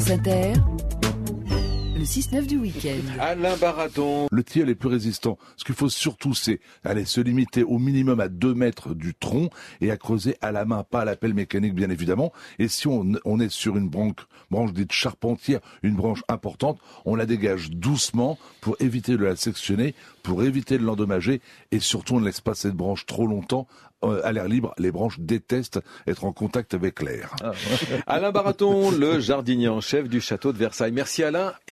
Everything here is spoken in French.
France Inter, le 6-9 du week-end. Alain Baraton. Le tilleul est plus résistant. Ce qu'il faut surtout, c'est se limiter au minimum à 2 mètres du tronc et à creuser à la main, pas à la pelle mécanique bien évidemment. Et si on est sur une branche dite charpentière, une branche importante, on la dégage doucement pour éviter de la sectionner, pour éviter de l'endommager et surtout on ne laisse pas cette branche trop longtemps à l'air libre. Les branches détestent être en contact avec l'air. Alain Baraton, le jardinier en chef du château de Versailles. Merci Alain.